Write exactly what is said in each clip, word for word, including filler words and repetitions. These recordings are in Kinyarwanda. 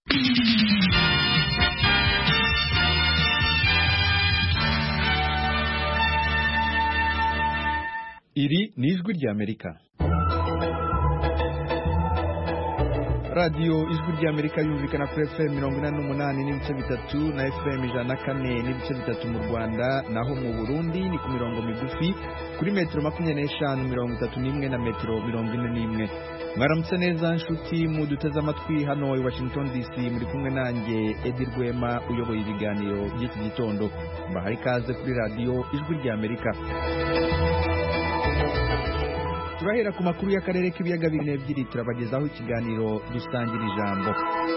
Iri ni ijwi ry'Amerika. Radio ijwi ry'Amerika yumvikana kuri F M mirongo inani n'umunani n'ibice bitatu na F M ijana na kane n'ibice bitatu mu Rwanda, naho mu Burundi ni ku mirongo migufi kuri metero makumyabiri n'eshanu mirongo itatu n'imwe na metero mirongo ine n'imwe. Mwaramutse neza nshuti mu duteze amatwi hano i Washington D C, muri kumwe nanjye Edi Rwema uyoboye ibiganiro by'iki gitondo. Mbahaye ikaze kuri radio ijwi ry'Amerika. Turahera ku makuru y'akarere k'ibiyaga bine ebyiri, turabagezaho ikiganiro dusangira ijambo.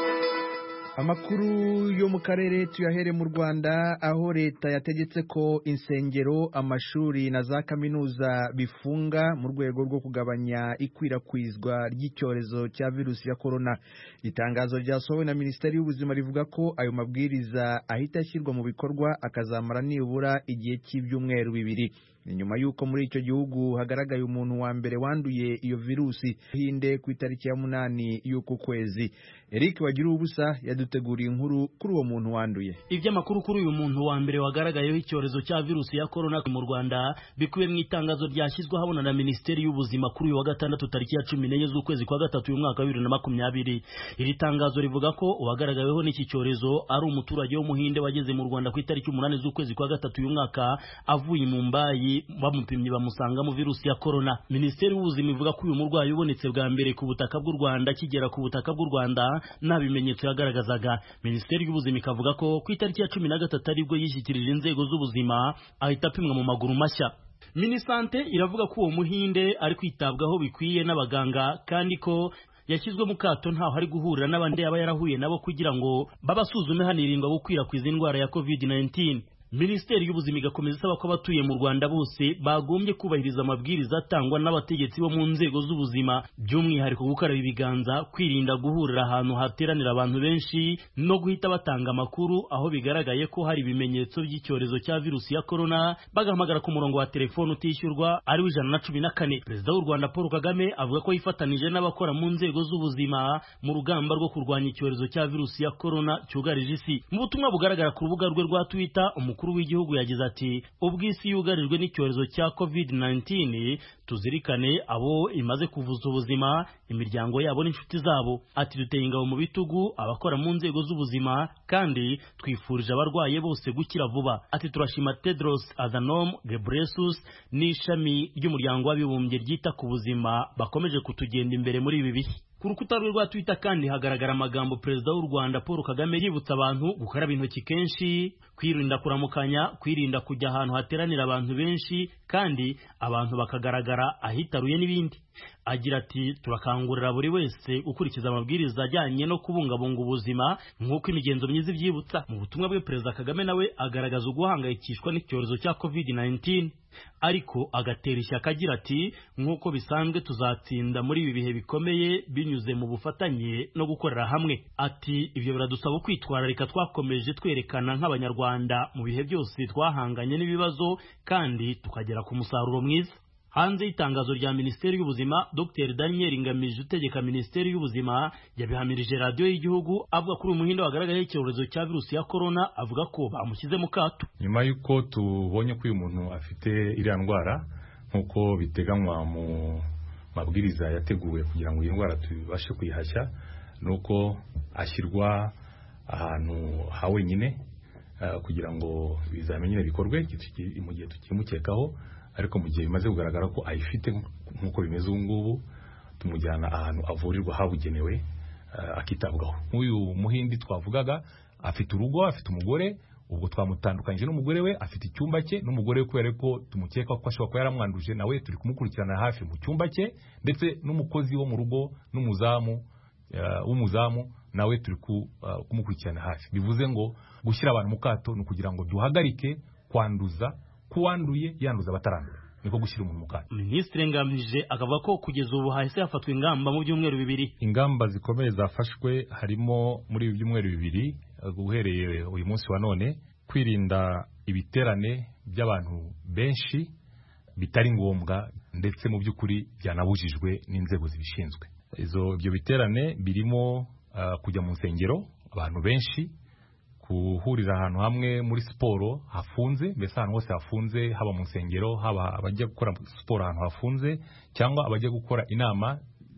Amakuru yo mu karere tuyahere mu Rwanda, aho leta yategetse ko insengero, amashuri na za kaminuza bifunga mu rwego rwo kugabanya ikwirakwizwa ry'icyorezo cya virusi ya corona. Itangazo ryasohowe na Minisiteri y'Ubuzima rivuga ko ayo mabwiriza ahita ashyirwa mu bikorwa akazamara nibura igihe cy'ibyumweru bibiri. Ni nyuma yuko muri icyo gihugu hagaragaye umuntu wa mbere wanduye iyo virusi hinde ku itariki ya munani y'uko kwezi. Eric Wagira ubusa yaduteguriye inkuru kuri uwo muntu wanduye. Iby'amakuru kuri uyu muntu wa mbere wagaragayeho icyorezo cya virusi ya corona mu Rwanda bikubiye mu itangazo ryashyizwe habona na Minisiteri y'Ubuzima kuri uyu wa gatandatu tariki ya cumi n'enye z'ukwezi kwa gatatu uyu mwaka wa bibiri na makumyabiri. Iri tangazo rivuga ko uwagaragaweho n'iki cyorezo ari umuturage w'umuhinde wageze mu Rwanda ku itariki umunani z'ukwezi kwa gatatu uyu mwaka avuye mu Mbayi, bamupimye bamusanga mu virusi ya corona. Minisiteri y'Ubuzima ivuga ko uyu murwayi ubonetse bwa mbere ku butaka bw'u Rwanda kigera ku butaka bw'u Rwanda nta bimenyetso yagaragazaga. Minisiteri y'Ubuzima ikavuga ko ku itariki ya cumi na gatatu aribwo yishyikirije inzego z'ubuzima ahita apimwa mu maguru mashya. Minisante iravuga ko uwo muhinde ari kwitabwaho bikwiye n'abaganga kandi ko yashyizwe mu kato ntaho hari guhurira n'abandi yaba yarahuye nabo kugira ngo babasuzume hanirindwa gukwirakwiza indwara ya covid nineteen. Minisiteri y'Ubuzima igakomeza isaba ko abatuye mu Rwanda bose bagombye kubahiriza amabwiriza atangwa n'abategetsi bo mu nzego z'ubuzima, by'umwihariko gukaraba ibiganza, kwirinda guhurira ahantu hateranira abantu benshi no guhita batanga amakuru aho bigaragaye ko hari ibimenyetso by'icyorezo cya virusi ya corona, bagahamagara ku murongo wa telefone utishyurwa ari w'ijana na cumi na kane. Perezida w'u Rwanda Paul Kagame avuga ko yifatanije n'abakora mu nzego z'ubuzima mu rugamba rwo kurwanya icyorezo cya virusi ya corona cyugarije isi. Mu butumwa bugaragara ku rubuga rwe rwa Twitter, umukuru w'igihugu yagize ati ubw'isi yugarijwe n'icyorezo cya covid nineteen, tuzirikane abo imaze kuvuza ubuzima, imiryango yabo n'inshuti zabo. Ati duteye ingabo mu bitugu abakora mu nzego z'ubuzima kandi twifurije abarwaye bose gukira vuba. Ati turashima Tedros Adhanom Ghebreyesus n'ishami ry'umuryango w'abibumbye ryita ku buzima bakomeje kutugenda imbere muri ibi bihe. Ku rukuta rwe rwa Twitter kandi hagaragara amagambo Perezida w'u Rwanda Paul Kagame yibutsa abantu gukaraba intoki kenshi, kwirinda kuramukanya, kwirinda kujya ahantu hateranira abantu benshi kandi abantu bakagaragara ahitaruye n'ibindi. Agira ati turakangurira buri wese gukurikiza amabwiriza ajyanye no kubungabunga ubuzima nk'uko imigenzo myiza ibyibutsa. Mu butumwa bwe Perezida Kagame nawe agaragaza uguhangayikishwa n'icyorezo cya covid nineteen, ariko agatera ishyaka agira ati nk'uko bisanzwe tuzatsinda muri ibi bihe bikomeye binyuze mu bufatanye no gukorera hamwe. Ati ibyo biradusaba kwitwararika twakomeje twerekana nk'Abanyarwanda mu bihe byose twahanganye n'ibibazo kandi tukagera ku musaruro mwiza. Hanze y'itangazo rya Minisiteri y'Ubuzima, Dr Daniel Ngamije utegeka Minisiteri y'Ubuzima yabihamirije radio y'igihugu avuga kuri umuhinde wagaragaye icyorezo cya virusi ya corona, avuga ko bamushyize mu kato. Nyuma yuko tubonye ko uyu muntu afite iriya ndwara nk'uko biteganywa mu mabwiriza yateguwe kugira ngo iyi ndwara tubashe kuyihashya, nuko ashyirwa ahantu ha wenyine uh, kugira ngo ibizamenyine bikorwe mu gihe tukimukekaho, ariko mu gihe bimaze kugaragara ko ayifite nk'uko bimeze ubu ngubu tumujyana ahantu avurirwa habugenewe uh, akitabwaho. Uyu muhindi twavugaga afite urugo, afite umugore, ubwo twamutandukanyije n'umugore we, afite icyumba cye n'umugore we kubera ko tumukeka ko ashobora kuba yaramwanduje, nawe turi kumukurikirana hafi mu cyumba cye, ndetse n'umukozi wo mu rugo n'umuzamu uh, w'umuzamu nawe turi uh, kumukurikirana hafi. Bivuze ngo gushyira abantu mu kato ni kugira ngo duhagarike kwanduza kuwanduye yanduza abatarandura, niko gushyira umuntu mu kato. Minisitiri Ngamije akavuga ko kugeza ubu hahise hafatwa ingamba mu byumweru bibiri. Ingamba zikomeye zafashwe harimo muri ibi byumweru bibiri guhereye uyu munsi wa none kwirinda ibiterane by'abantu benshi bitari ngombwa ndetse mu by'ukuri byanabujijwe n'inzego zibishinzwe. Izo byo biterane birimo uh, kujya mu nsengero abantu benshi, kuhurira ahantu hamwe muri siporo hafunze, mbese ahantu hose hafunze, haba mu nsengero, haba abajya gukora siporo ahantu hafunze, cyangwa abajya gukora inama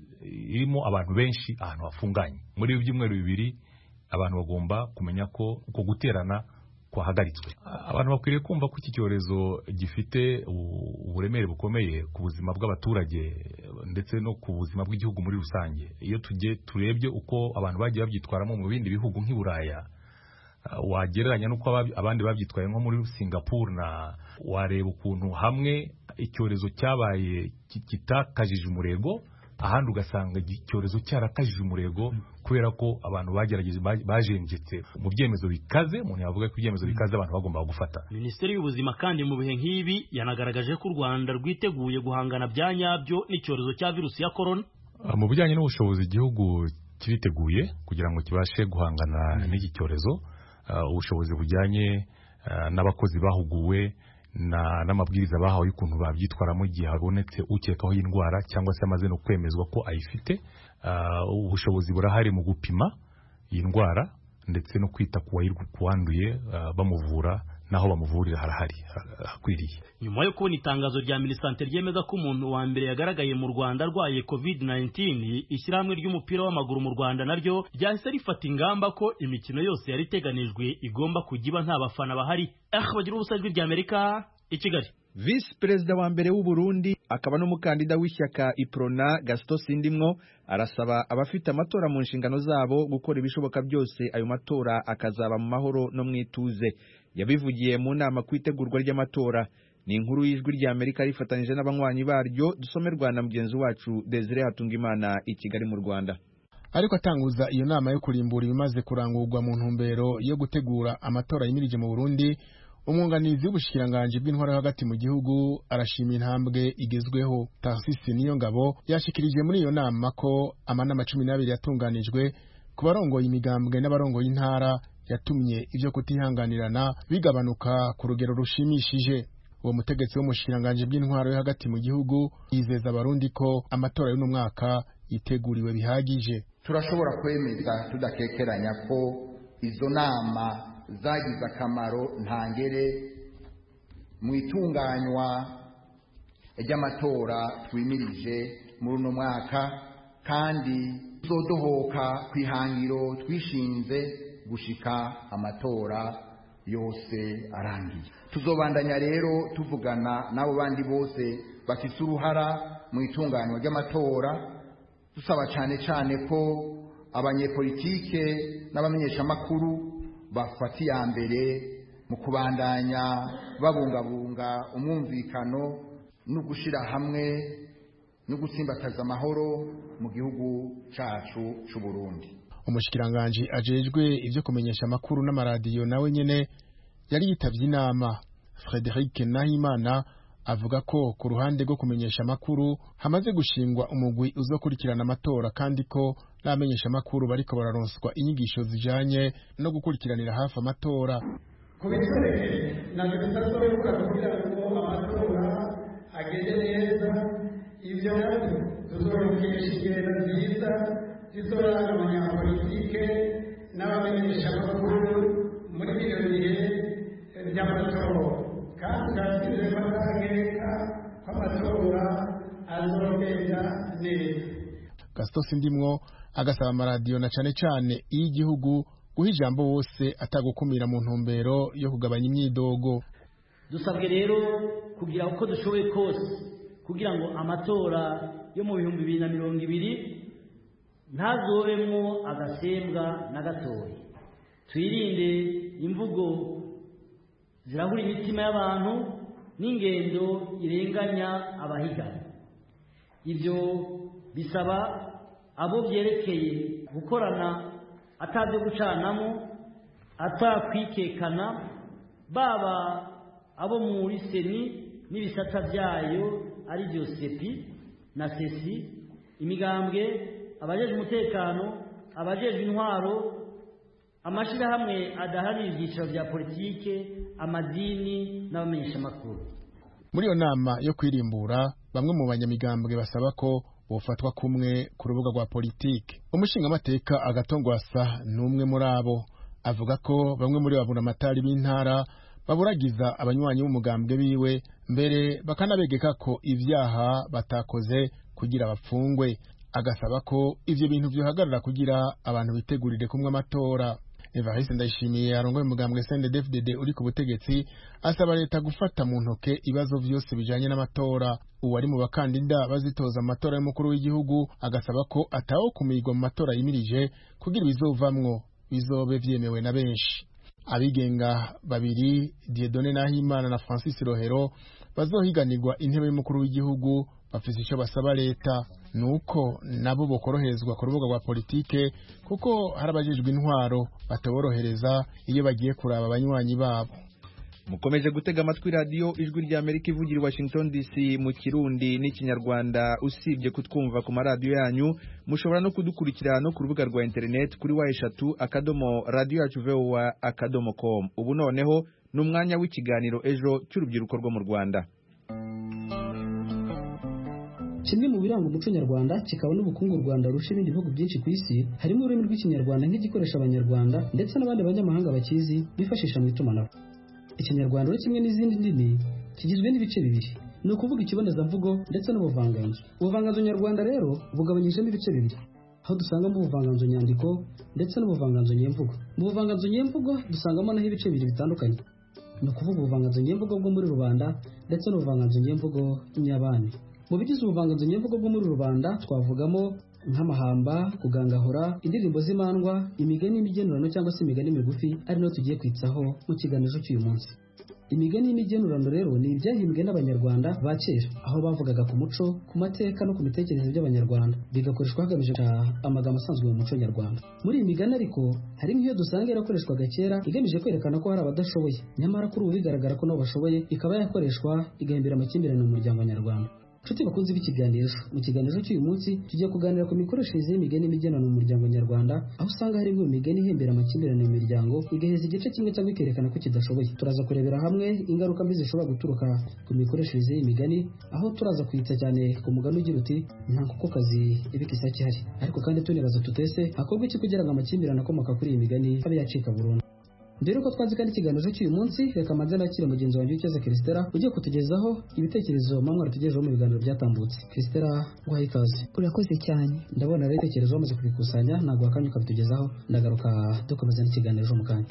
irimo abantu benshi ahantu hafunganye. Muri ibi byumweru bibiri abantu bagomba kumenya ko uko guterana kwahagaritswe. Abantu bakwiriye kumva ko iki cyorezo gifite uburemere bukomeye ku buzima bw'abaturage ndetse no ku buzima bw'igihugu muri rusange. Iyo tujye turebye uko abantu bagiye babyitwaramo mu bindi bihugu nk'i Buraya, wagereranya nuko abandi babyitwaye nko muri Singapore, na wareba ukuntu hamwe icyorezo cyabaye kitakajije umurego, ahandi ugasanga icyorezo cyarakajije umurego kubera ko abantu bagerageje bajenjetse mu byemezo bikaze. Umuntu yavuga ko ibyemezo bikaze abantu bagomba gufata. Minisiteri y'Ubuzima kandi mu bihe nk'ibi yanagaragaje ko u Rwanda rwiteguye guhangana bya nyabyo n'icyorezo cya virusi ya corona. Mu bijyanye n'ubushobozi igihugu kiriteguye kugira ngo kibashe guhangana n'iki cyorezo. Ubushobozi bujyanye n'abakozi bahuguwe n'amabwiriza bahawe y'ukuntu babyitwaramo igihe habonetse ukekaho indwara cyangwa se amaze no kwemezwa ko ayifite. Ubushobozi burahari mu gupima iyi ndwara ndetse no kwita ku wanduye, bamuvura naho bamuvurira harahari hakwiriye. Nyuma yo kubona itangazo rya Minisante ryemeza ko umuntu wa mbere yagaragaye mu Rwanda arwaye covid nineteen, ishyirahamwe ry'umupira w'amaguru mu Rwanda naryo ryahise rifata ingamba ko imikino yose yari iteganijwe igomba kujya iba nta bafana bahari. Ah, bagira ubusajwi rya Amerika i Kigali. Vice Perezida wa mbere w'u Burundi akaba n'umukandida w'ishyaka Iprona Gaston Sindimwo arasaba abafite amatora mu nshingano zabo gukora ibishoboka byose ayo matora akazaba mu mahoro no mwituze. Yabivugiye mu nama kwitegurwa ry'amatora. Ni inkuru y'ijwi rya Amerika rifatanyije n'abanywanyi baryo, dusomerwa na mugenzi wacu Desire Hatungimana i Kigali mu Rwanda. Ariko atanguza iyo nama yo kurimbura ibimaze kurangurwa mu ntumbero yo gutegura amatora yimirije mu Burundi, umwunganizi w'ubushikiranganje bw'intwaro hagati mu gihugu arashima intambwe igezweho. Tarsisi Niyongabo yashikirije muri iyo nama ko amanama cumi n'abiri yatunganijwe ku barongoye imigambwe n'abarongoye intara yatumye ivyo kutihanganirana bigabanuka ku rugero rushimishije. Uwo mutegetsi w'umushikiranganje bw'intwaro yo hagati mu gihugu yizeza abarundi ko amatora y'uno mwaka yiteguriwe bihagije. Turashobora kwemeza tudakekeranya ko izo nama zagize akamaro ntangere mu itunganywa ry'amatora twimirije muri uno mwaka, kandi tuzodohoka kwihangiro twishinze gushika amatora yose arangiye. Tuzobandanya rero tuvugana n'abo bandi bose bafite uruhara mu itunganywa ry'amatora, dusaba cyane cyane ko abanyepolitike n'abamenyeshamakuru bafata iya mbere mu kubandanya babungabunga umwumvikano no gushyira hamwe no gutsimbataza amahoro mu gihugu cyacu cy'u Burundi. Umushikiranganje ajejwe ivyo kumenyesha amakuru n'amaradiyo nawe nyene yari yitavye inama. Frederic Nahimana avuga ko ku ruhande rwo kumenyesha amakuru hamaze gushingwa umugwi uzokurikirana amatora, kandi ko n'amenyesha amakuru bariko bararonswa inyigisho zijanye no gukurikiranira hafi amatora. Kubitore navyo bitazobura kugira ngo amatora agende neza, ivyo navyo tuzorukesha ingendo nziza zizoranga abanyapolitike n'abamenyesha amakuru muri bino bihe by'amatora, kandi turasize bakageka ko amatora azogenda neza. Gaston Sindimwo agasaba amaradiyo na cane cane iy'igihugu guha ijambo wose atagukumira mu ntumbero yo kugabanya imyidogo. Dusabwe rero kugira uko dushoboye kose kugira ngo amatora yo mu bihumbi bibiri na mirongo ibiri ntazobemwo agasembwa na gatoya. Twirinde imvugo zirahura imitima y'abantu n'ingendo irenganya abahiganwa. Ivyo bisaba abo byerekeye gukorana atavyo gucanamo, atakwikekana, baba abo muri seni n'ibisata byayo ari byo sepi na sesi, imigambwe, abajeje umutekano, abajeje intwaro, amashirahamwe adahanira ibyiciro bya politike, amadini n'abamenyesha amakuru. Muri iyo nama yo kwirimbura, bamwe mu banyamigambwe basaba ko bofatwa kumwe ku rubuga rwa politike. Umushingamateka Agatongwasa n'umwe muri abo avuga ko bamwe muri baburamatari b'intara baburagiza abanywanyi b'umugambwe biwe mbere bakanabegeka ko ivyaha batakoze kugira bapfungwe. Agasaba ko ivyo bintu vyohagarara kugira abantu bitegurire kumwe amatora. Evariste Ndayishimiye arongoye umugambwe C N D D F D D uri ku butegetsi asaba leta gufata mu ntoke ibibazo vyose bijanye n'amatora. Uwari mu bakandida bazitoza amatora y'umukuru w'igihugu agasaba ko atawo kumigwa mu matora yimirije kugira bizovamwo bizobe vyemewe na benshi. Abigenga babiri Dieudonné Nahimana na Francis Rohero bazohiganirwa intebe y'umukuru w'igihugu bafise ico basaba leta nuko nabo bokoroherezwa ku rubuga rwa politike kuko harabajijwe intwaro batoborohereza iyo bagiye kuraba abanywanyi babo. Mukomeje gutega amatwi radio Ijwi rya Amerika ivugira Washington D C mu Kirundi n'ikinyarwanda. Usibye kutwumva ku maradiyo yanyu, mushobora no kudukurikira no ku rubuga rwa internet kuri wa eshatu akadomo radio yacu voa akadomo com. Ubu noneho n'umwanya w'ikiganiro ejo cy'urubyiruko rwo mu Rwanda. Kimwe mu biranga umuco nyarwanda kikaba n'ubukungu u Rwanda rusha ibindi bihugu byinshi ku isi harimo ururimi rw'ikinyarwanda nk'igikoresha abanyarwanda ndetse n'abandi banyamahanga bakizi bifashisha mu itumanaho. Ikinyarwanda rero kimwe n'izindi ndimi kigizwe n'ibice bibiri, ni ukuvuga ikibonezamvugo ndetse n'ubuvanganzo. Ubuvanganzo nyarwanda rero bugabanyijemo ibice bibiri, aho dusangamo ubuvanganzo nyandiko ndetse n'ubuvanganzo nyemvugo. Mu buvanganzo nyemvugo dusangamo naho ibice bibiri bitandukanye, ni ukuvuga ubuvanganzo nyemvugo bwo muri rubanda ndetse n'ubuvanganzo nyemvugo nyabami. Mu bigize ubuvanganzo nyemvugo bwo muri rubanda twavugamo nk'amahamba, kugangahura, indirimbo z'imandwa, imigani y'imigenurano cyangwa se imigani migufi ari nayo tugiye kwitsaho mu kiganiro cy'uyu munsi. Imigani y'imigenurano rero ni ibyahimbwe n'abanyarwanda ba kera, aho bavugaga ku muco, ku mateka no ku mitekerereze by'abanyarwanda, bigakoreshwa hagamije amagambo asanzwe mu muco nyarwanda. Muri iyi migani ariko hari nk'iyo dusanga yarakoreshwaga kera igamije kwerekana ko hari abadashoboye, nyamara kuri ubu bigaragara ko nabo bashoboye, ikaba yakoreshwa igahimbira amakimbirane mu muryango nyarwanda. Nshuti bakunze b'ikiganiro, mu kiganiro cy'uyu munsi tugiye kuganira ku mikoreshereze y'imigani imigenurano mu muryango nyarwanda, aho usanga hari imigani ihembera amakimbirane mu miryango igaheza igice kimwe cyangwa ikerekana ko kidashoboye. Turaza kurebera hamwe ingaruka mbi zishobora guturuka ku mikoreshereze y'imigani, aho turaza kwita cyane ku mugani ugira uti nta kukokazi ibika isake ihari. Ariko kandi tunibaza tutese hakorwa iki kugira ngo amakimbirane akomoka kuri iyi migani abe yacika burundu. Mbere ko twazi kandi ikiganiro cy'uyu munsi, reka manze nakire mugenzi wanjye Ucyeza Christella ugiye kutugezaho ibitekerezo mamwe tugejejeho mu biganiro byatambutse. Christella, guhaye ikaze. Urakoze cyane. Ndabona rero ibitekerezo bamaze kubikusanya, ntabwo akanya ukabitugezaho, ndagaruka dukomeza n'ikiganiro mu kanya.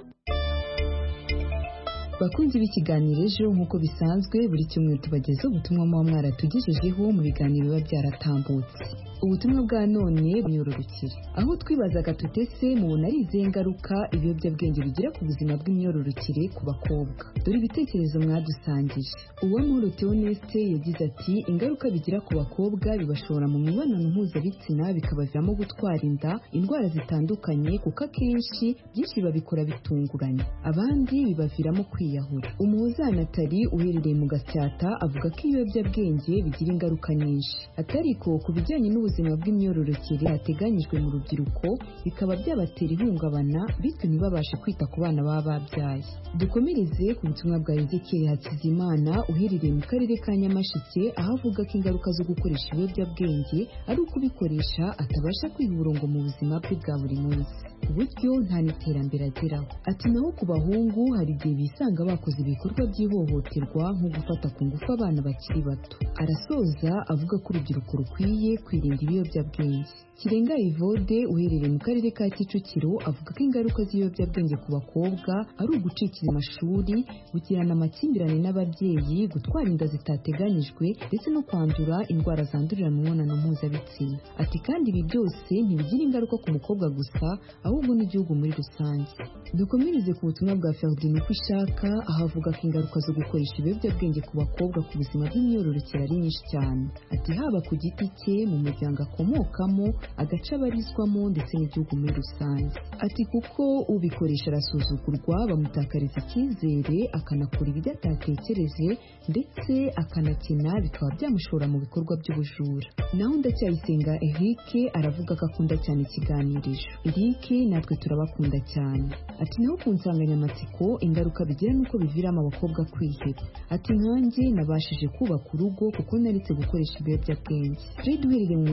Bakunzi b'ikiganiro ejo nk'uko bisanzwe buri cyumweru tubagezaho ubutumwa muba mwaratugejejeho mu biganiro biba byaratambutse. Ubutumwa bwa none bw'imyororokere, aho twibazaga tutese mubona ari izihe ngaruka ibiyobyabwenge bigira ku buzima bw'imyororokere ku bakobwa. Dore ibitekerezo mwadusangije. Uwamahoro Theoneste yagize ati ingaruka bigira ku bakobwa bibashora mu mibonano mpuzabitsina bikabaviramo gutwara inda, indwara zitandukanye kuko akenshi byinshi babikora bitunguranye, abandi bibaviramo kwiyahura. Umuhoza Nathalie uherereye mu Gasyata avuga ko ibiyobyabwenge bigira ingaruka nyinshi, atariko ku bijyanye n'ubuzima bw'imyororokere hateganyijwe mu rubyiruko bikaba byabatera ihungabana bityo ntibabashe kwita ku bana baba babyaye. Dukomereze ku butumwa bwa Ezekiel Hakizimana uherereye mu karere ka Nyamasheke, aho avuga ko ingaruka zo gukoresha ibiyobyabwenge ari ukubikoresha atabasha kwiha uburongo mu buzima bwe bwa buri munsi, ku buryo nta n'iterambere ageraho. Ati naho ku bahungu hari igihe bisanga bakoze ibikorwa by'ihohoterwa nko gufata ku ngufu abana bakiri bato. Arasoza avuga ko urubyiruko rukwiye kwirinda ibiyobyabwenge. Kirenga Evode uherereye mu karere ka Kicukiro avuga ko ingaruka z'ibiyobyabwenge ku bakobwa ari ugucikira amashuri, gukirana amakimbirane n'ababyeyi, gutwara inda zitateganyijwe ndetse no kwandura indwara zandurira mu mibonano mpuzabitsina. Ati kandi ibi byose ntibigira ingaruka ku mukobwa gusa ahubwo n'igihugu muri rusange. Dukomereze ku butumwa bwa Ferdinand Kwishaka, aho avuga ko ingaruka zo gukoresha ibiyobyabwenge ku bakobwa ku buzima bw'imyororokere ari nyinshi cyane. Ati haba ku giti cye, mu muryango akomokamo, agace abarizwamo ndetse n'igihugu muri rusange. Ati kuko ubikoresha arasuzugurwa, bamutakariza icyizere, akanakora ibyo atatekereje ndetse akanakena bikaba byamushora mu bikorwa by'ubujura. Naho Ndacyayisenga Eric aravuga ko akunda cyane ikiganirizo. Eric natwe turabakunda cyane. Ati naho ku nsanganyamatsiko ingaruka bigira nuko biviramo abakobwa kwiheba. Ati nkanjye nabashije kubaka urugo kuko naretse gukoresha ibiyobyabwenge. Fred uherereye mu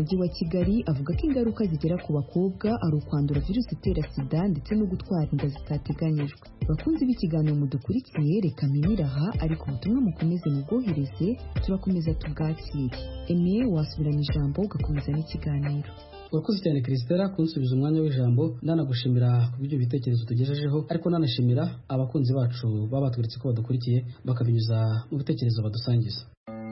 mujyi wa Kigali avuga ko ingaruka zigera ku bakobwa ari ukwandura virusi itera sida ndetse no gutwara inda zitateganyijwe. Bakunzi b'ikiganiro mudukurikiye, reka miniraha ariko ubutumwa mukomeze mubwohereze, turakomeza tubwakire. Eme wasubirana ijambo ugakomeza n'ikiganiro. Urakoze cyane Christella kunsubiza umwanya w'ijambo, ndanagushimira ku byo bitekerezo tugejejeho, ariko nanashimira abakunzi bacu baba batweretse ko badukurikiye bakabinyuza mu bitekerezo badusangiza.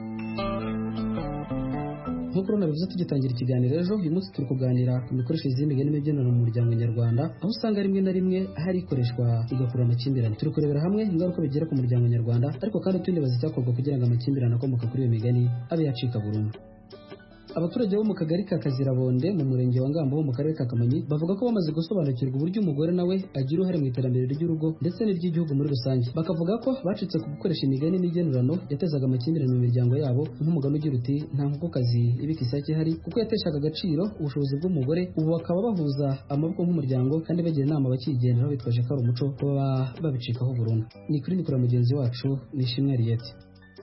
Nk'uko nabivuze tugitangira ikiganiro ejo, uyu munsi turi kuganira ku mikoreshereze y'imigani n'imigenurano mu muryango nyarwanda, aho usanga rimwe na rimwe hari ikoreshwa igakurura amakimbirane. Turi kurebera hamwe ingaruka bigira ku muryango nyarwanda, ariko kandi tunibaza icyakorwa kugira ngo amakimbirane akomoka kuri iyo migani abe yacika burundu. Abaturage bo mu kagari ka Kazirabonde mu murenge wa Ngambo ho mu karere ka Kamonyi bavuga ko bamaze gusobanukirwa uburyo umugore nawe agira uruhare mu iterambere ry'urugo ndetse n'iry'igihugu muri rusange. Bakavuga ko bacitse ku gukoresha imigani n'igenurano yatezaga amakimbirane mu miryango yabo, nk'umugani ugira uti nta nkokokazi ibika isake ihari, kuko yateshaga agaciro ubushobozi bw'umugore. Ubu bakaba bahuza amaboko nk'umuryango kandi bagira inama bakigenderaho bitwaje ko ari umuco baba babicikaho burundu. Ni kuri mikoro mugenzi wacu Nishimwe Ariete.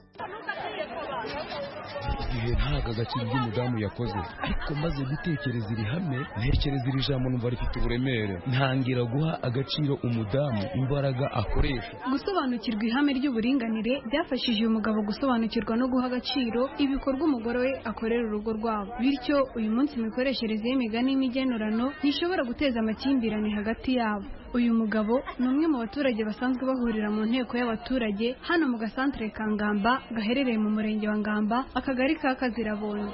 igihe ntaga agaciro by'umudamu yakoze, ariko maze gutekereza iri hame ntekereza iri jambo numva rifite uburemere, ntangira guha agaciro umudamu imbaraga akoresha. Gusobanukirwa ihame ry'uburinganire byafashije uyu mugabo gusobanukirwa no guha agaciro ibikorwa umugore we akorera urugo rwabo, bityo uyu munsi imikoreshereze y'imigani n'imigenurano ntishobora guteza amakimbirane hagati yabo. Uyu mugabo ni umwe mu baturage basanzwe bahurira mu nteko y'abaturage hano mu gasantere ka Ngamba gaherereye mu murenge wa Ngamba, akagari ka Kazirabonde.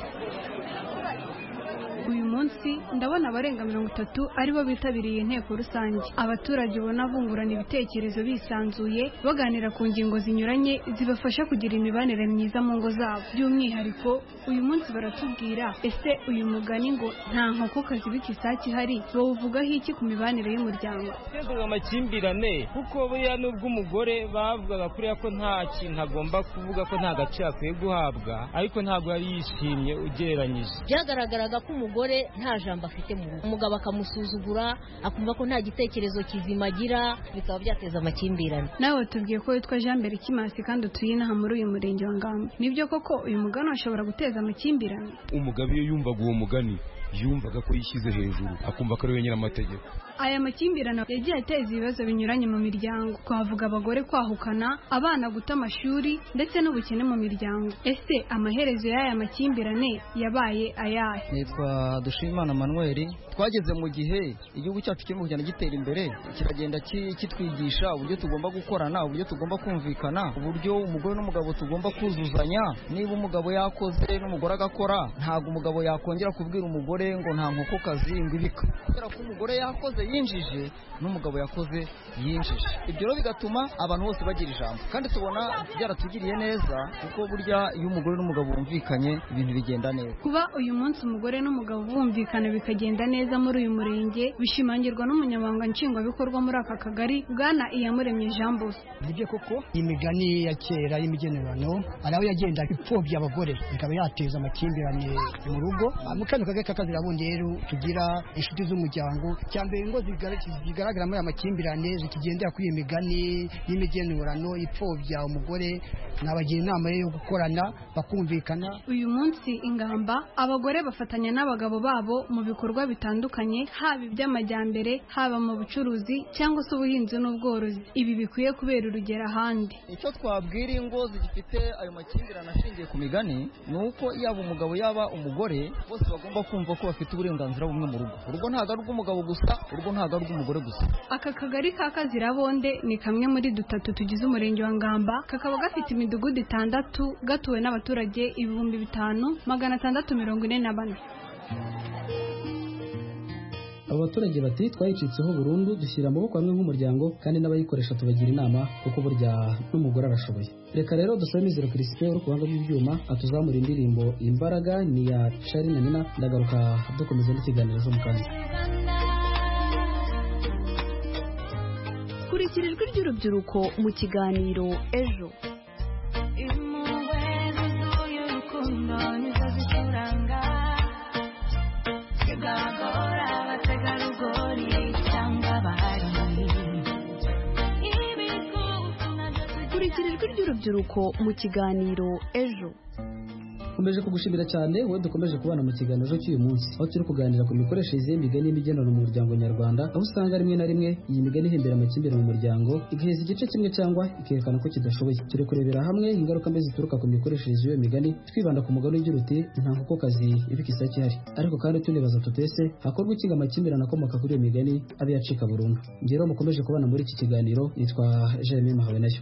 Uyu munsi ndabona abarenga mirongo itatu aribo bitabiriye inteko rusange. Abaturage ubona bungurana ibitekerezo bisanzuye, baganira ku ngingo zinyuranye zibafasha kugira imibanire myiza mu ngo zabo. By'umwihariko uyu munsi baratubwira, ese uyu mugani ngo nta nkokokazi ibika isake ihari bawuvugaho iki ku mibanire y'umuryango? Teguza amakimbirane kuko buriya nubwo umugore bavugaga kuriya ko nta kintu agomba kuvuga, ko nta gaciro akwiye guhabwa, ariko ntabwo yari yishimye ugereranyije. Byagaragaraga ko umugore nta jambo afite mu rugo, umugabo akamusuzugura akumva ko nta gitekerezo kizima agira, bikaba byateza amakimbirane. Nawe tubwiye ko witwa Jean Mbere Kimasi kandi utuye inaha muri uyu murenge wa Ngamba. Nibyo koko uyu mugani ashobora guteza amakimbirane? Umugabo iyo yumvaga uwo mugani yumvaga ko yishyize hejuru, akumva ko ari we nyir'amategeko. Aya makimbirane yagiye ateza ibibazo binyuranye mu miryango, twavuga abagore kwahukana, abana guta amashuri ndetse n'ubukene mu miryango. Ese amaherezo y'aya makimbirane yabaye ayahe? Nitwa Dushimimana Manuel. Twageze mu gihe igihugu cyacu kirimo kugenda gitera imbere, kiragenda kitwigisha uburyo tugomba gukorana, uburyo tugomba kumvikana, uburyo umugore n'umugabo tugomba kuzuzanya. Niba umugabo yakoze n'umugore agakora, ntabwo umugabo yakongera kubwira umugore ngo nta nkokokazi ngo ibika, kubera ko umugore yakoze yinjije n'umugabo yakoze yinjije. Ibyo rero bigatuma abantu bose bagira ijambo, kandi tubona byaratugiriye neza, kuko burya iyo umugore n'umugabo bumvikanye ibintu bigenda neza. Kuba uyu munsi umugore n'umugabo bumvikana bikagenda neza muri uyu murenge bishimangirwa n'umunyamabanga nshingwabikorwa muri aka kagari, Bwana Iyamuremye Jean Bosco. Nibyo koko imigani ya kera y'imigenurano ari aho yagenda ipfobya abagore, ikaba yateza amakimbirane mu rugo. Mu kano kagari ka Kazirabonde rero tugira inshuti z'umuryango, cyambere ingo zigaragaramo aya makimbirane zikigendera kuri iyi migani y'imigenurano ipfobya umugore, nabagira inama yo gukorana bakumvikana. Uyu munsi ingamba abagore bafatanya n'abagabo babo mu bikorwa bitandukanye, haba iby'amajyambere, haba mu bucuruzi cyangwa se ubuhinzi n'ubworozi. Ibi bikwiye kubera urugero ahandi. Icyo twabwira ingo zigifite ayo makimbirane ashingiye ku migani ni uko yaba umugabo yaba umugore bose bagomba kumva ko bafite uburenganzira bumwe mu rugo. Urugo ntabwo ari urw'umugabo gusa, urugo ntabwo ari urw'umugore gusa. Aka kagari ka Kazirabonde ni kamwe muri dutatu tugize umurenge wa Ngamba, kakaba gafite imidugudu itandatu gatuwe n'abaturage ibihumbi bitanu magana atandatu mirongo ine na bane. Abo baturage bati twayicitseho burundu, dushyira amaboko hamwe nk'umuryango kandi n'abayikoresha tubagira inama kuko burya n'umugore arashoboye. Reka rero dusabe Mizero Christophe uri ku buhanga bw'ibyuma atuzamura indirimbo Imbaraga ni ya Charly na Nina. Ndagaruka dukomeza n'ikiganiro zo mu kanya. Kurikira ijwi ry'urubyiruko mu kiganiro ejo. Kurikira ijwi ry'urubyiruko mu kiganiro ejo. Nkomeje kugushimira cyane wowe dukomeje kubana mu kiganiro cy'uyu munsi aho turi kuganira ku mikoreshereze y'imigani y'imigenurano mu muryango nyarwanda, aho usanga rimwe na rimwe iyi migani ihembera amakimbirane mu muryango igaheza igice kimwe cyangwa ikerekana ko kidashoboye. Turi kurebera hamwe ingaruka mbi zituruka ku mikoreshereze y'iyo migani, twibanda ku mugani ugira uti nta nkokokazi ibika isake ihari, ariko kandi tunibaza tutese hakorwa iki ngo amakimbirane akomoka kuri iyo migani abe yacika burundu. Njye rero mukomeje kubana muri iki kiganiro nitwa Jeremy Mahawenayo.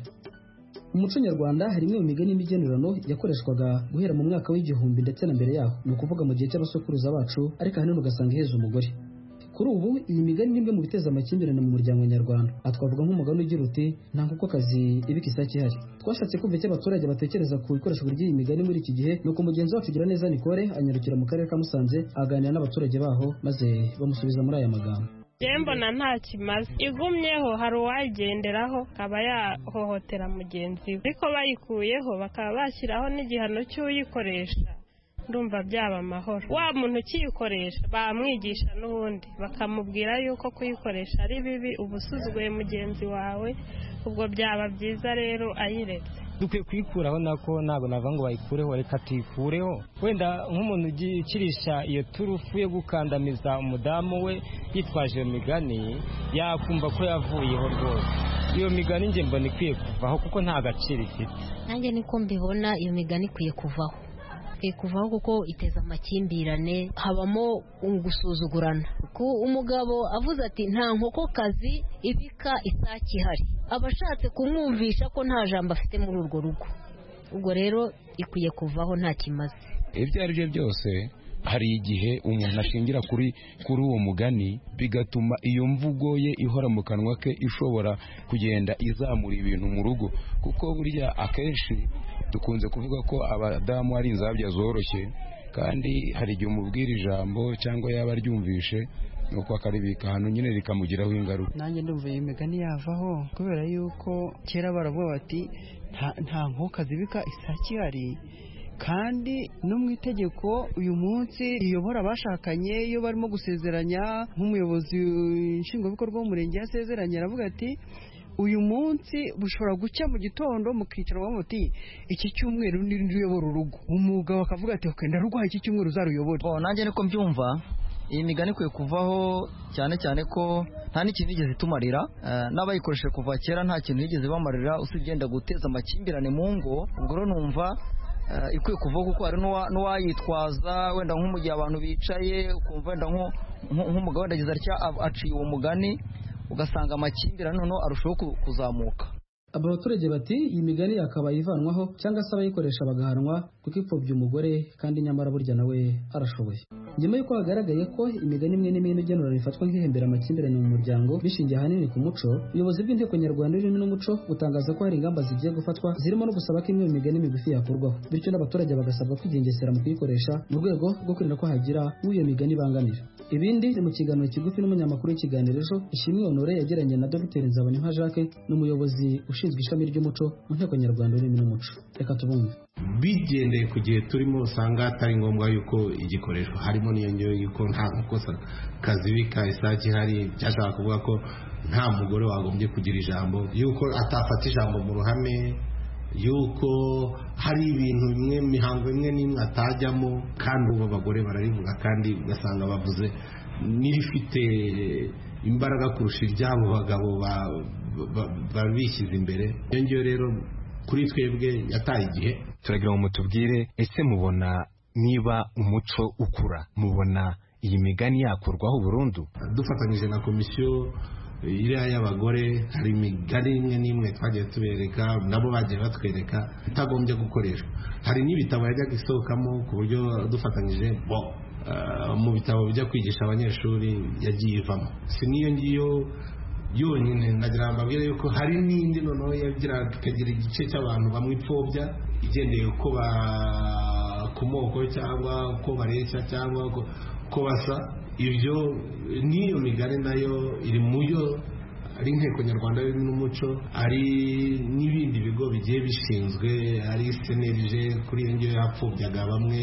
Mu muco nyarwanda hari imwe mu migani y'imigenurano yakoreshwaga guhera mu mwaka w'igihumbi ndetse na mbere yaho, ni ukuvuga mu gihe cy'abasokuruza bacu, ariko ahanini ugasanga iheza umugore. Kuri ubu iyi migani ni imwe mu biteza amakimbirane mu muryango nyarwanda. Aha twavuga nk'umugani ugira uti nta nkokokazi ibika isake ihari. Twashatse kumva icyo abaturage batekereza ku ikoreshwa ry'iyi migani muri iki gihe, nuko mugenzi wacu Giraneza Nicole anyarukira mu karere ka Musanze aganira n'abaturage baho maze bamusubiza muri aya magambo. Mbona nta kimaze, igumyeho hari uwayigenderaho akaba yahohotera mugenzi we, ariko bayikuyeho bakaba bashyiraho n'igihano cy'uyikoresha, ndumva byaba amahoro. Wa muntu ukiyikoresha bamwigisha n'ubundi bakamubwira yuko kuyikoresha ari bibi, uba usuzuguye mugenzi wawe, ubwo byaba byiza rero ayiretse. Dukwiye kuyikuraho nako ntabwo nava ngo bayikureho, reka tuyikureho. Wenda nk'umuntu ukirisha iyo turufu yo gukandamiza umudamu we yitwaje iyo migani, yakumva ko yavuyeho rwose. Iyo migani njye mbona ikwiye kuvaho kuko nta gaciro ifite. Nanjye niko mbibona, iyo migani ikwiye kuvaho ikwiye kuvaho kuko iteza amakimbirane, habamo gusuzugurana. Ku umugabo avuze ati nta nkokokazi ibika isake ihari, aba ashatse kumwumvisha ko nta jambo afite muri urwo rugo. Ubwo rero ikwiye kuvaho nta kimaze. Ibyo ari byo byose hari igihe umuntu ashingira kuri kuri uwo mugani, bigatuma iyo mvugo ye ihora mu kanwa ke ishobora kugenda izamura ibintu mu rugo, kuko burya akenshi dukunze kuvuga ko abadamu ari inzabya zoroshye, kandi hari igihe umubwira ijambo cyangwa yaba aryumvishe nuko akaribika ahantu nyine rikamugiraho ingaruka. Nanjye ndumva iyi migani yavaho kubera yuko kera baravuga bati nta nkokokazi ibika isake ihari, kandi no mu itegeko uyu munsi riyobora abashakanye iyo barimo gusezeranya, nk'umuyobozi nshingwabikorwa w'umurenge yasezeranye aravuga ati uyu munsi bushobora gucya mu gitondo mukicara muti iki cyumweru ndi uyobora urugo, umugabo akavuga ati okay ndarwaye iki cyumweru uzaruyobora. Oh, nanjye niko mbyumva, iyi migani ikwiye kuvaho cyane cyane ko nta n'ikintu yigeze itumarira, uh, n'abayikoresheje kuva kera nta kintu yigeze bamarira usibye genda guteza amakimbirane mu ngo. Ubwo rero numva uh, ikwiye kuvaho kuko hari n'uwayitwaza wenda nko mu gihe abantu bicaye ukumva wenda nk'umugabo wenda agize atya aciye uwo mugani, ugasanga amakimbirane noneho arushaho kuzamuka. Aba baturage bati iyi migani yakaba ivanwaho cyangwa se abayikoresha bagahanwa kuko ipfobya umugore kandi nyamara burya nawe arashoboye. Nyuma y'uko hagaragaye ko imigani imwe n'imwe igenurano ifatwa nk'ihembera amakimbirane mu muryango bishingiye ahanini ku muco, ubuyobozi bw'inteko nyarwanda y'ururimi n'umuco butangaza ko hari ingamba zigiye gufatwa zirimo no gusaba ko imwe mu migani migufi yakurwaho, bityo n'abaturage bagasabwa kwigengesera mu kuyikoresha mu rwego rwo kwirinda ko hagira uwo migani banganira. Ibindi ni mu kiganiro kigufi n'umunyamakuru w'ikiganiro Ejo Ishimwe Honore yagiranye na Dr Nzabonimpa Jacques, n'umuyobozi ushinzwe ishami ry'umuco mu nteko nyarwanda y'ururimi n'umuco. Reka tubumve. Bigendeye ku gihe turimo usanga atari ngombwa yuko igikoresho harimo niyongeyeho yuko nta nkokosa kazibika isake ihari, byashaka kuvuga ko nta mugore wagombye kugira ijambo, yuko atafata ijambo mu ruhame, yuko hari ibintu bimwe mihango imwe n'imwe atajyamo, kandi ubu abagore bararivuga kandi ugasanga bavuze n'irifite imbaraga kurusha iry'abo bagabo babishyize imbere. Yongeyeho rero kuri twebwe yataye igihe. Turagira ngo mutubwire, ese mubona niba umuco ukura, mubona iyi migani yakurwaho burundu? Dufatanyije na komisiyo iriya y'abagore, hari imigani imwe n'imwe twagiye tubereka, nabo bagiye batwereka itagombye gukoreshwa. Hari n'ibitabo yajyaga isohokamo ku buryo dufatanyije bo uh, mu bitabo bijya kwigisha abanyeshuri yagiye ivamo. Si niyo ngiyo yonyine, nagira mbabwire yuko hari n'indi noneho yagira ikagira igice cy'abantu bamwe ipfobya igendeye uko bakomoko cyangwa uko bareshya cyangwa uko basa. Ibyo n'iyo migani nayo iri muyo ari inteko nyarwanda y'ururimi n'umuco, ari n'ibindi bigo bigiye bishinzwe, ari senerije kuri iyo ngiyo yapfobyaga bamwe,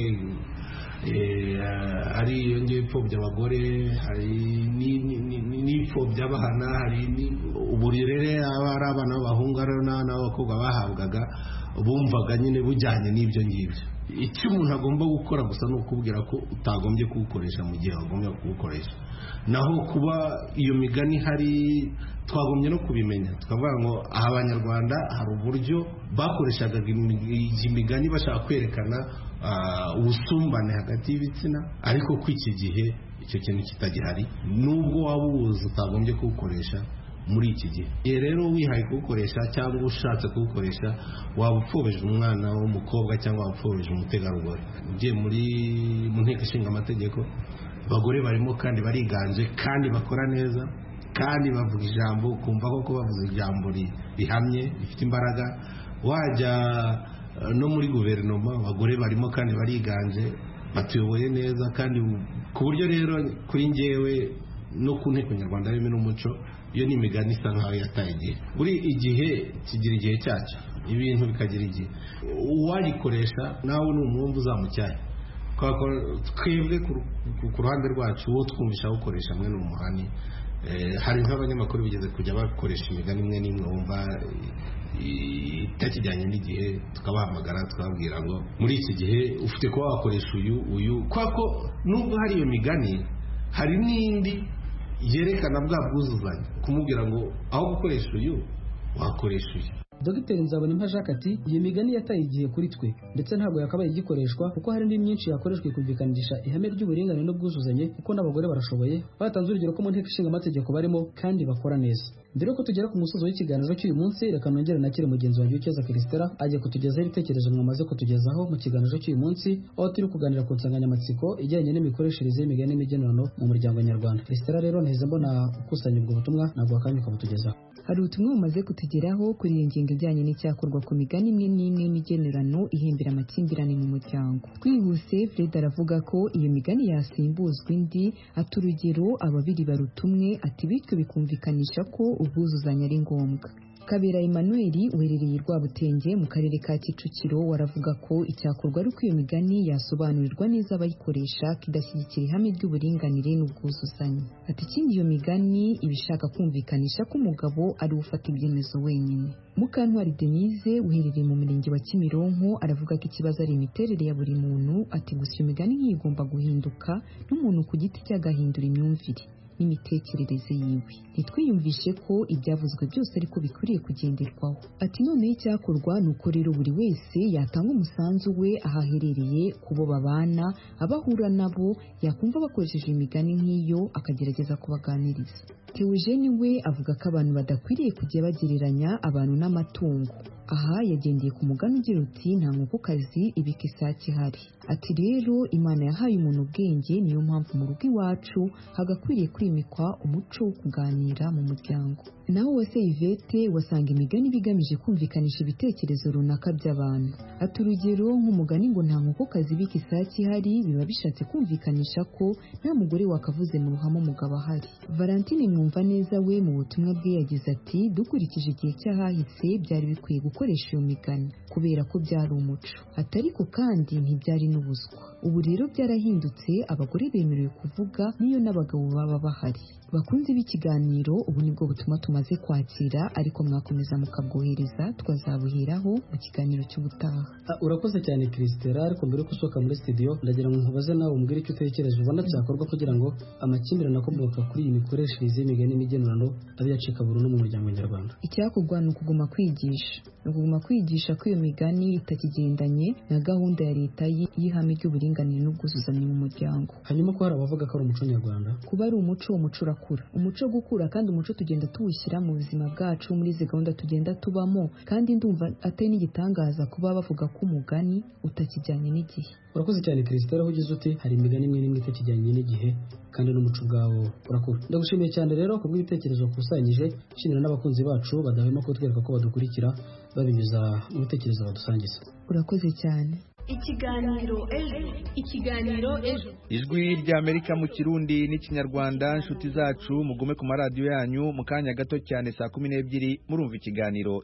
ari iyo ngiyo ipfobya abagore, hari n'ipfobya abana, hari uburere aba ari abana b'abahungu n'abana b'abakobwa bahabwaga. bumvaga nyine bujyanye n'ibyo ngibyo. Icyo umuntu agomba gukora gusa ni ukubwira ko utagombye kuwukoresha mu gihe wagombye kuwukoresha, naho kuba iyo migani hari twagombye no kubimenya, tukavuga ngo aha Abanyarwanda hari uburyo bakoreshaga iyi migani bashaka kwerekana ubusumbane hagati y'ibitsina, ariko ko iki gihe icyo kintu kitagihari, nubwo waba uwuzi utagombye kuwukoresha muri iki gihe. Iyo rero wihaye kuwukoresha cyangwa ushatse kuwukoresha, waba upfobeje umwana w'umukobwa cyangwa waba upfobeje umutegarugori. Ugiye muri mu nteko ishinga amategeko, abagore barimo kandi bariganje kandi bakora neza kandi bavuga ijambo, kumva ko bavuze ijambo rihamye rifite imbaraga. Wajya no muri guverinoma, abagore barimo kandi bariganje, batuyoboye neza, kandi ku buryo rero kuri njyewe no ku nteko nyarwanda y'ururimi n'umuco, iyo ni imigani isa nkaho yataye igihe. Buri igihe kigira igihe cyacyo, ibintu bikagira igihe. Uwayikoresha nawe ni umwumva uzamucyaye. Twebwe ku ruhande rwacu uwo twumvisha gukoresha mwe n'umuhani, hari nk'abanyamakuru bigeze kujya bakoresha imigani imwe n'imwe wumva itakijyanye n'igihe, tukabahamagara tukababwira ngo muri iki gihe ufite kuba wakoresha uyu uyu, kuko nubwo hari iyo migani hari n'indi yerekana bwa bwuzuzanye, kumubwira ngo aho gukoresha uyu wakoresha uyu. Dogiteri Nzabonimpa Jacques ati iyi migani yataye igihe kuri twe, ndetse ntabwo yakabaye igikoreshwa kuko hari n'indi myinshi yakoreshwa kumvikanisha ihame ry'uburinganire n'ubwuzuzanye, kuko n'abagore barashoboye. Batanze urugero ko mu nteko ishinga amategeko barimo kandi bakora neza. Mbere ko tugera ku musozo w'ikiganiro cy'uyu munsi, reka nongere nakire mugenzi wanjye Ukeza Christela ajye kutugezaho ibitekerezo mwamaze kutugezaho mu kiganiro cy'uyu munsi, aho turi kuganira ku nsanganyamatsiko ijyanye n'imikoreshereze y'imigani n'imigenurano mu muryango nyarwanda. Christela rero nahise mbona ukusanya ubwo butumwa, ntabwo akanya ukabutugezaho. Hari ubutumwa bumaze kutugeraho kuri iyi ngingo ijyanye n'icyakorwa ku migani imwe n'imwe y'imigenurano ihembera amakimbirane mu muryango. Twihuse, Fred aravuga ko iyo migani yasimbuzwa indi, ati urugero ababiri baruta umwe, ati bityo bikumvikanisha ko ubwuzuzanye ari ngombwa. Kabera Emmanuel uherereye i Rwabutenge mu karere ka Kicukiro waravuga ko icyakorwa ari uko iyo migani yasobanurirwa neza abayikoresha, kidashyigikira ihame ry'uburinganire n'ubwuzuzanye. Ati ikindi iyo migani ibishaka kumvikanisha ko umugabo ari ufata ibyemezo wenyine. Mukantwari Denise uherereye mu murenge wa Kimironko aravuga ko ikibazo ari imiterere ya buri muntu, ati gusa iyo migani nk'igomba guhinduka n'umuntu ku giti cye agahindura imyumvire n'imitekerereze yiwe. Ntitwiyumvishe ko ibyavuzwe byose ariko bikwiriye kugenderwaho. Ati noneho icyakorwa ni uko rero buri wese yatanga umusanzu we aho aherereye, ku bo babana, abahura nabo, yakumva bakoresheje imigani nk'iyo akagerageza kubaganiriza. Theogene we avuga ko abantu badakwiriye kujya bagereranya abantu n'amatungo. Aha yagendeye ku mugani ugira uti nta nkokokazi ibika isake ihari. Ati rero Imana yahaye umuntu ubwenge, niyo mpamvu mu rugo iwacu hagakwiriye kwimikwa umuco wo kuganira mu muryango. Naho Uwase Yvette wasanga imigani bigamije kumvikanisha ibitekerezo runaka by'abantu. Ati urugero nk'umugani ngo nta nkokokazi ibika isake ihari biba bishatse kumvikanisha ko nta mugore wakavuze mu ruhame umugabo ahari. Valentine Mwumva neza we mu butumwa bwe yagize ati dukurikije igihe cyahahise byari bikwiye gukoresha iyo migani kubera ko byari umuco, atariko kandi ntibyari n'ubuswa. Ubu rero byarahindutse, abagore bemerewe kuvuga niyo n'abagabo baba bahari. Bakunze b'ikiganiro, ubu nibwo butumwa tumaze kwakira, ariko mwakomeza mukabwohereza tukazabuheraho mu kiganiro cy'ubutaha. Urakoze cyane Christela, ariko mbere yo gusohoka muri studio ndagira ngo nkubaze nawe umbwire icyo utekereza ubona cyakorwa kugira ngo amakimbirane akomoka kuri iyi mikoreshereze y'imigani n'imigenurano abe yacika burundu mu muryango nyarwanda. Icyakorwa ni ukuguma kwigisha ni ukuguma kwigisha ko iyo migani itakigendanye na gahunda ya leta y'ihame ry'uburinganire n'ubwuzuzanye mu muryango. Hanyuma ko hari abavuga ko ari umuco nyarwanda, kuba ari umuco, umuco urakura, umuco gukura, kandi umuco tugenda tuwushyira mu buzima bwacu muri izi gahunda tugenda tubamo, kandi ndumva atari n'igitangaza kuba bavuga ko umugani utakijyanye n'igihe. Urakoze cyane Christela, aho ugize uti hari imigani imwe n'imwe itakijyanye n'igihe kandi n'umuco ubwawo urakura. Ndagushimiye cyane rero ku bw'ibitekerezo wakusanyije, nshimira n'abakunzi bacu badahwema kutwereka ko badukurikira babinyuza mu bitekerezo badusangiza. Urakoze cyane. Ikiganiro ejo ikiganiro ejo Ijwi ry'Amerika mu Kirundi n'Ikinyarwanda. Inshuti zacu mugume ku maradiyo yanyu, mu kanya gato cyane saa kumi n'ebyiri murumva ikiganiro